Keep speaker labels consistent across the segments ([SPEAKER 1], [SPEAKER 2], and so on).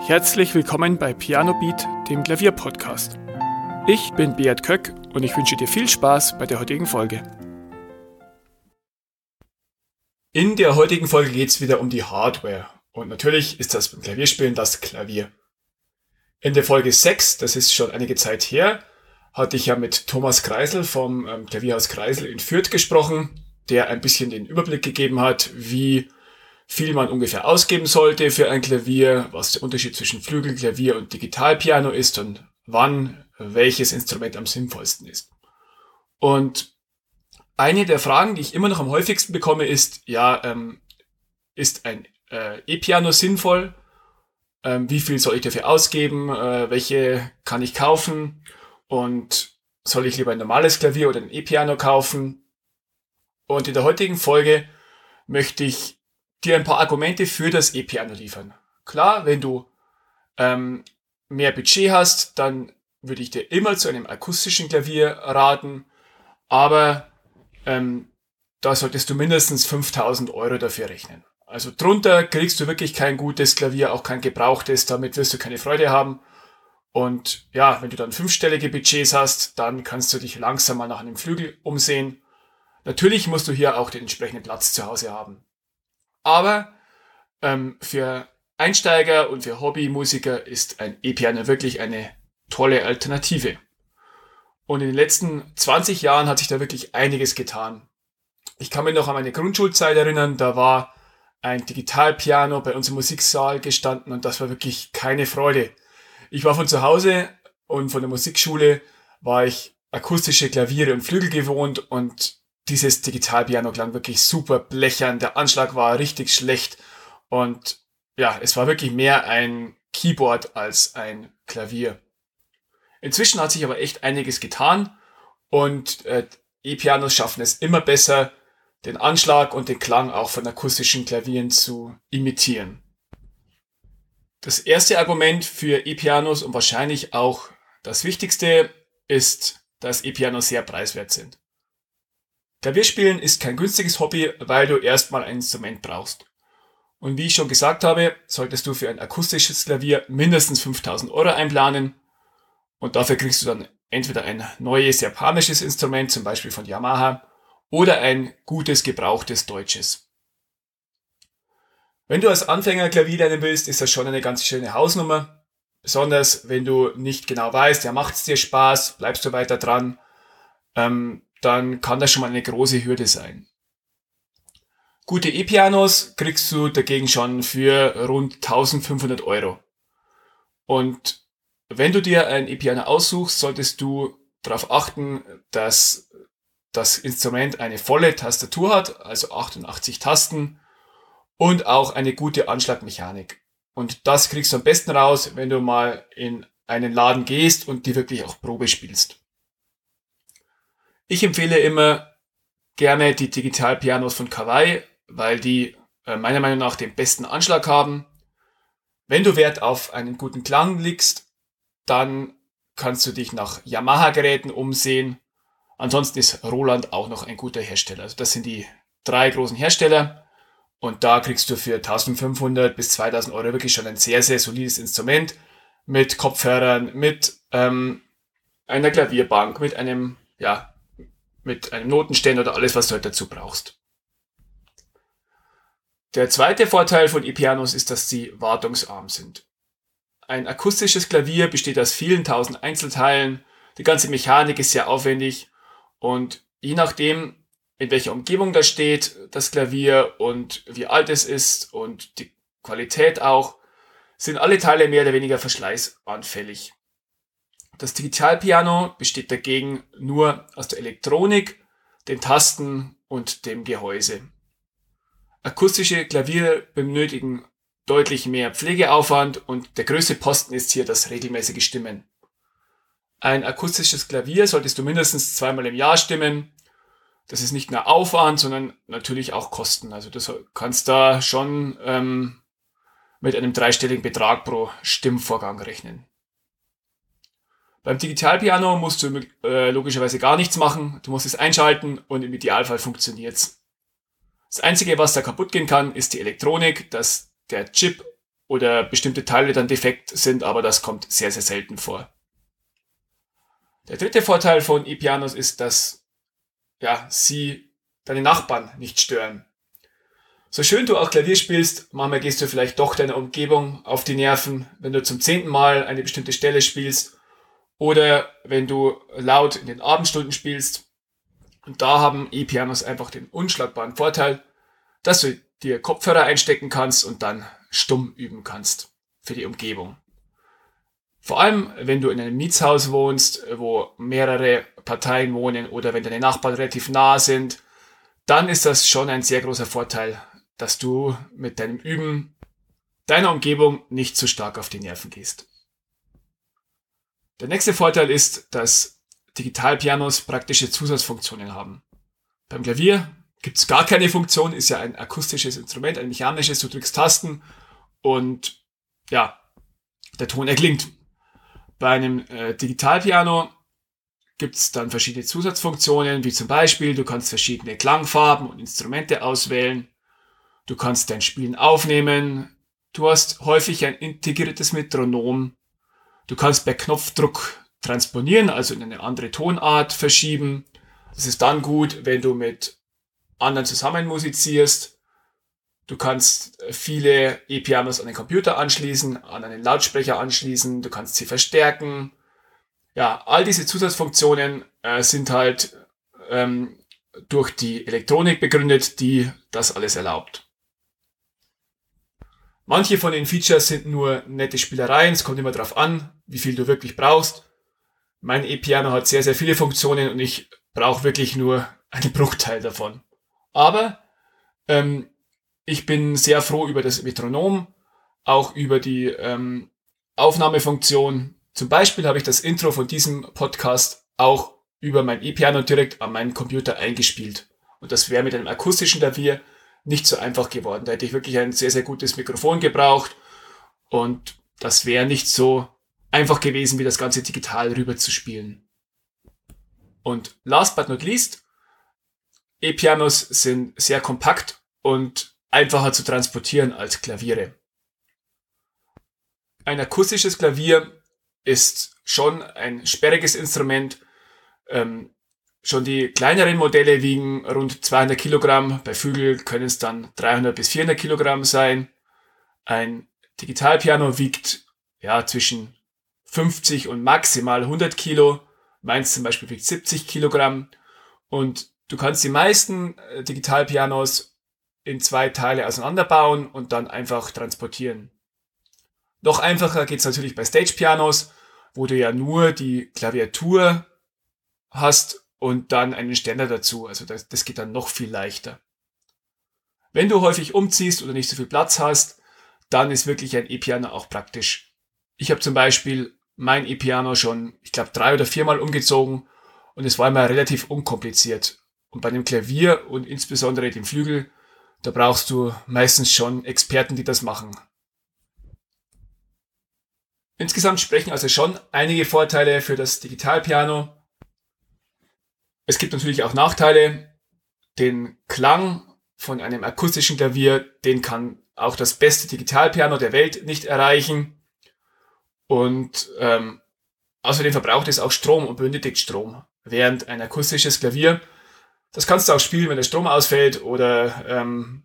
[SPEAKER 1] Herzlich willkommen bei Piano Beat, dem Klavierpodcast. Ich bin Beat Köck und ich wünsche dir viel Spaß bei der heutigen Folge. In der heutigen Folge geht es wieder um die Hardware. Und natürlich ist das beim Klavierspielen das Klavier. In der Folge 6, das ist schon einige Zeit her, hatte ich ja mit Thomas Kreisel vom Klavierhaus Kreisel in Fürth gesprochen, der ein bisschen den Überblick gegeben hat, wie viel man ungefähr ausgeben sollte für ein Klavier, was der Unterschied zwischen Flügelklavier und Digitalpiano ist und wann welches Instrument am sinnvollsten ist. Und eine der Fragen, die ich immer noch am häufigsten bekomme, ist, ist ein E-Piano sinnvoll? Wie viel soll ich dafür ausgeben? Welche kann ich kaufen? Und soll ich lieber ein normales Klavier oder ein E-Piano kaufen? Und in der heutigen Folge möchte ich dir ein paar Argumente für das E-Piano liefern. Klar, wenn du mehr Budget hast, dann würde ich dir immer zu einem akustischen Klavier raten, aber da solltest du mindestens 5.000 Euro dafür rechnen. Also drunter kriegst du wirklich kein gutes Klavier, auch kein gebrauchtes, damit wirst du keine Freude haben. Und ja, wenn du dann 5-stellige Budgets hast, dann kannst du dich langsam mal nach einem Flügel umsehen. Natürlich musst du hier auch den entsprechenden Platz zu Hause haben. Aber für Einsteiger und für Hobbymusiker ist ein E-Piano wirklich eine tolle Alternative. Und in den letzten 20 Jahren hat sich da wirklich einiges getan. Ich kann mich noch an meine Grundschulzeit erinnern, da war ein Digitalpiano bei uns im Musiksaal gestanden und das war wirklich keine Freude. Ich war von zu Hause und von der Musikschule war ich akustische Klaviere und Flügel gewohnt und dieses Digitalpiano klang wirklich super blechern, der Anschlag war richtig schlecht und ja, es war wirklich mehr ein Keyboard als ein Klavier. Inzwischen hat sich aber echt einiges getan und E-Pianos schaffen es immer besser, den Anschlag und den Klang auch von akustischen Klavieren zu imitieren. Das erste Argument für E-Pianos und wahrscheinlich auch das wichtigste ist, dass E-Pianos sehr preiswert sind. Klavierspielen ist kein günstiges Hobby, weil du erstmal ein Instrument brauchst. Und wie ich schon gesagt habe, solltest du für ein akustisches Klavier mindestens 5.000 Euro einplanen. Und dafür kriegst du dann entweder ein neues japanisches Instrument, zum Beispiel von Yamaha, oder ein gutes, gebrauchtes deutsches. Wenn du als Anfänger Klavier lernen willst, ist das schon eine ganz schöne Hausnummer. Besonders wenn du nicht genau weißt, ja, macht es dir Spaß, bleibst du weiter dran, dann kann das schon mal eine große Hürde sein. Gute E-Pianos kriegst du dagegen schon für rund 1.500 Euro. Und wenn du dir ein E-Piano aussuchst, solltest du darauf achten, dass das Instrument eine volle Tastatur hat, also 88 Tasten und auch eine gute Anschlagmechanik. Und das kriegst du am besten raus, wenn du mal in einen Laden gehst und die wirklich auch Probe spielst. Ich empfehle immer gerne die Digitalpianos von Kawai, weil die meiner Meinung nach den besten Anschlag haben. Wenn du Wert auf einen guten Klang legst, dann kannst du dich nach Yamaha-Geräten umsehen. Ansonsten ist Roland auch noch ein guter Hersteller. Also das sind die 3 großen Hersteller und da kriegst du für 1.500 bis 2.000 Euro wirklich schon ein sehr, sehr solides Instrument mit Kopfhörern, mit einer Klavierbank, mit einem Notenständer oder alles, was du halt dazu brauchst. Der zweite Vorteil von E-Pianos ist, dass sie wartungsarm sind. Ein akustisches Klavier besteht aus vielen tausend Einzelteilen, die ganze Mechanik ist sehr aufwendig und je nachdem, in welcher Umgebung das steht, das Klavier und wie alt es ist und die Qualität auch, sind alle Teile mehr oder weniger verschleißanfällig. Das Digitalpiano besteht dagegen nur aus der Elektronik, den Tasten und dem Gehäuse. Akustische Klaviere benötigen deutlich mehr Pflegeaufwand und der größte Posten ist hier das regelmäßige Stimmen. Ein akustisches Klavier solltest du mindestens 2-mal im Jahr stimmen. Das ist nicht nur Aufwand, sondern natürlich auch Kosten. Also du kannst da schon mit einem 3-stelligen Betrag pro Stimmvorgang rechnen. Beim Digitalpiano musst du logischerweise gar nichts machen. Du musst es einschalten und im Idealfall funktioniert's. Das Einzige, was da kaputt gehen kann, ist die Elektronik, dass der Chip oder bestimmte Teile dann defekt sind, aber das kommt sehr, sehr selten vor. Der dritte Vorteil von E-Pianos ist, dass sie deine Nachbarn nicht stören. So schön du auch Klavier spielst, manchmal gehst du vielleicht doch deiner Umgebung auf die Nerven, wenn du zum 10. Mal eine bestimmte Stelle spielst oder wenn du laut in den Abendstunden spielst. Und da haben E-Pianos einfach den unschlagbaren Vorteil, dass du dir Kopfhörer einstecken kannst und dann stumm üben kannst für die Umgebung. Vor allem, wenn du in einem Mietshaus wohnst, wo mehrere Parteien wohnen oder wenn deine Nachbarn relativ nah sind, dann ist das schon ein sehr großer Vorteil, dass du mit deinem Üben deiner Umgebung nicht zu stark auf die Nerven gehst. Der nächste Vorteil ist, dass Digitalpianos praktische Zusatzfunktionen haben. Beim Klavier gibt es gar keine Funktion, ist ja ein akustisches Instrument, ein mechanisches, du drückst Tasten und der Ton erklingt. Bei einem Digitalpiano gibt es dann verschiedene Zusatzfunktionen, wie zum Beispiel, du kannst verschiedene Klangfarben und Instrumente auswählen, du kannst dein Spielen aufnehmen, du hast häufig ein integriertes Metronom, du kannst per Knopfdruck transponieren, also in eine andere Tonart verschieben. Das ist dann gut, wenn du mit anderen zusammen musizierst. Du kannst viele E-Pianos an den Computer anschließen, an einen Lautsprecher anschließen, du kannst sie verstärken. Ja, all diese Zusatzfunktionen sind halt durch die Elektronik begründet, die das alles erlaubt. Manche von den Features sind nur nette Spielereien, es kommt immer darauf an, wie viel du wirklich brauchst. Mein E-Piano hat sehr, sehr viele Funktionen und ich brauche wirklich nur einen Bruchteil davon. Aber ich bin sehr froh über das Metronom, auch über die Aufnahmefunktion. Zum Beispiel habe ich das Intro von diesem Podcast auch über mein E-Piano direkt an meinen Computer eingespielt. Und das wäre mit einem akustischen Klavier nicht so einfach geworden. Da hätte ich wirklich ein sehr, sehr gutes Mikrofon gebraucht und das wäre nicht so einfach gewesen, wie das Ganze digital rüber zu spielen. Und last but not least, E-Pianos sind sehr kompakt und einfacher zu transportieren als Klaviere. Ein akustisches Klavier ist schon ein sperriges Instrument. Schon die kleineren Modelle wiegen rund 200 Kilogramm. Bei Flügel können es dann 300 bis 400 Kilogramm sein. Ein Digitalpiano wiegt zwischen 50 und maximal 100 Kilo. Meins zum Beispiel wiegt 70 Kilogramm. Und du kannst die meisten Digitalpianos in 2 Teile auseinanderbauen und dann einfach transportieren. Noch einfacher geht's natürlich bei Stage-Pianos, wo du ja nur die Klaviatur hast und dann einen Ständer dazu. Also das geht dann noch viel leichter. Wenn du häufig umziehst oder nicht so viel Platz hast, dann ist wirklich ein E-Piano auch praktisch. Ich habe zum Beispiel mein E-Piano schon, ich glaube, 3 oder 4 Mal umgezogen und es war immer relativ unkompliziert. Und bei dem Klavier und insbesondere dem Flügel, da brauchst du meistens schon Experten, die das machen. Insgesamt sprechen also schon einige Vorteile für das Digitalpiano. Es gibt natürlich auch Nachteile. Den Klang von einem akustischen Klavier, den kann auch das beste Digitalpiano der Welt nicht erreichen. Und außerdem verbraucht es auch Strom und benötigt Strom. Während ein akustisches Klavier, das kannst du auch spielen, wenn der Strom ausfällt oder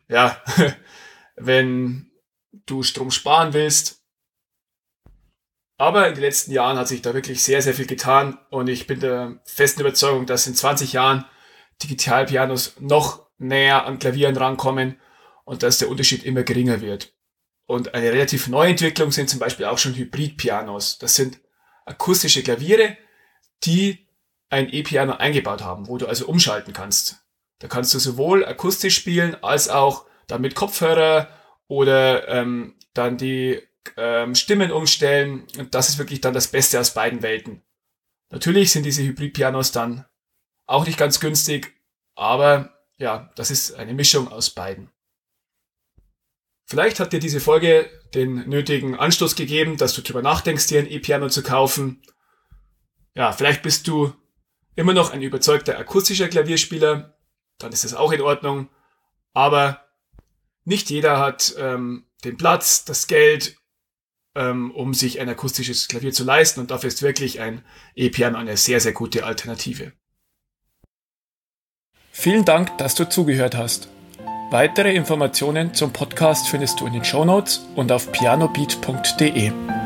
[SPEAKER 1] wenn du Strom sparen willst. Aber in den letzten Jahren hat sich da wirklich sehr, sehr viel getan und ich bin der festen Überzeugung, dass in 20 Jahren Digitalpianos noch näher an Klavieren rankommen und dass der Unterschied immer geringer wird. Und eine relativ neue Entwicklung sind zum Beispiel auch schon Hybridpianos. Das sind akustische Klaviere, die ein E-Piano eingebaut haben, wo du also umschalten kannst. Da kannst du sowohl akustisch spielen, als auch dann mit Kopfhörer oder dann die Stimmen umstellen. Und das ist wirklich dann das Beste aus beiden Welten. Natürlich sind diese Hybrid-Pianos dann auch nicht ganz günstig, aber ja, das ist eine Mischung aus beiden. Vielleicht hat dir diese Folge den nötigen Anstoß gegeben, dass du darüber nachdenkst, dir ein E-Piano zu kaufen. Ja, vielleicht bist du immer noch ein überzeugter akustischer Klavierspieler, dann ist das auch in Ordnung. Aber nicht jeder hat den Platz, das Geld, um sich ein akustisches Klavier zu leisten. Und dafür ist wirklich ein E-Piano eine sehr, sehr gute Alternative. Vielen Dank, dass du zugehört hast. Weitere Informationen zum Podcast findest du in den Shownotes und auf pianobeat.de.